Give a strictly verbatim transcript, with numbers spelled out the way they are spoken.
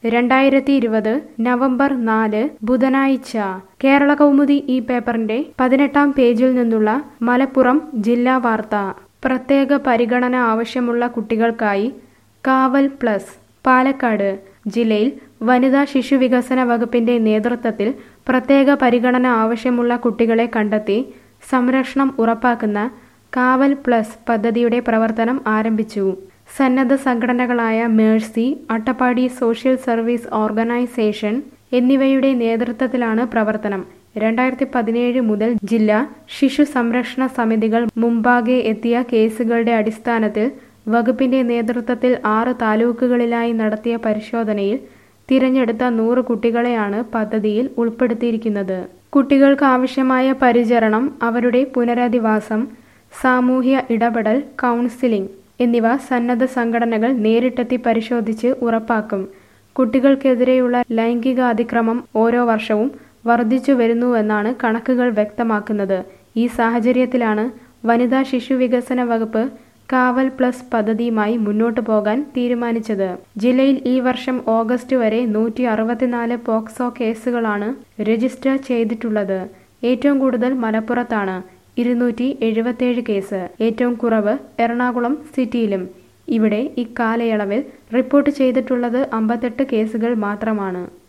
രണ്ടായിരത്തി ഇരുപത് നവംബർ നാല് ബുധനാഴ്ച കേരള കൗമുദി ഈ പേപ്പറിന്റെ പതിനെട്ടാം പേജിൽ നിന്നുള്ള മലപ്പുറം ജില്ലാ വാർത്ത. പ്രത്യേക പരിഗണന ആവശ്യമുള്ള കുട്ടികൾക്കായി കാവൽ പ്ലസ്. പാലക്കാട് ജില്ലയിൽ വനിതാ ശിശു വികസന വകുപ്പിന്റെ നേതൃത്വത്തിൽ പ്രത്യേക പരിഗണന ആവശ്യമുള്ള കുട്ടികളെ കണ്ടെത്തി സംരക്ഷണം ഉറപ്പാക്കുന്ന കാവൽ പ്ലസ് പദ്ധതിയുടെ പ്രവർത്തനം ആരംഭിച്ചു. സന്നദ്ധ സംഘടനകളായ Mercy, Attappadi social service organisation എന്നിവയുടെ നേതൃത്വത്തിലാണ് പ്രവർത്തനം. രണ്ടായിരത്തി പതിനേഴ് മുതൽ ജില്ലാ ശിശു സംരക്ഷണ സമിതികൾ മുമ്പാകെ എത്തിയ കേസുകളുടെ അടിസ്ഥാനത്തിൽ വകുപ്പിന്റെ നേതൃത്വത്തിൽ ആറ് താലൂക്കുകളിലായി നടത്തിയ പരിശോധനയിൽ തിരഞ്ഞെടുത്ത നൂറ് കുട്ടികളെയാണ് പദ്ധതിയിൽ ഉൾപ്പെടുത്തിയിരിക്കുന്നത്. കുട്ടികൾക്ക് ആവശ്യമായ പരിചരണം, അവരുടെ പുനരധിവാസം, സാമൂഹ്യ ഇടപെടൽ, കൗൺസിലിംഗ് എന്നിവ സന്നദ്ധ സംഘടനകൾ നേരിട്ടെത്തി പരിശോധിച്ച് ഉറപ്പാക്കും. കുട്ടികൾക്കെതിരെയുള്ള ലൈംഗികാതിക്രമം ഓരോ വർഷവും വർദ്ധിച്ചു വരുന്നുവെന്നാണ് കണക്കുകൾ വ്യക്തമാക്കുന്നത്. ഈ സാഹചര്യത്തിലാണ് വനിതാ ശിശു വികസന വകുപ്പ് കാവൽ പ്ലസ് പദ്ധതിയുമായി മുന്നോട്ടു പോകാൻ തീരുമാനിച്ചത്. ജില്ലയിൽ ഈ വർഷം ഓഗസ്റ്റ് വരെ നൂറ്റി അറുപത്തിനാല് പോക്സോ കേസുകളാണ് രജിസ്റ്റർ ചെയ്തിട്ടുള്ളത്. ഏറ്റവും കൂടുതൽ മലപ്പുറത്താണ്, ഇരുന്നൂറ്റി എഴുപത്തിയേഴ് കേസ്. ഏറ്റവും കുറവ് എറണാകുളം സിറ്റിയിലും. ഇവിടെ ഇക്കാലയളവിൽ റിപ്പോർട്ട് ചെയ്തിട്ടുള്ളത് അമ്പത്തെട്ട് കേസുകൾ മാത്രമാണ്.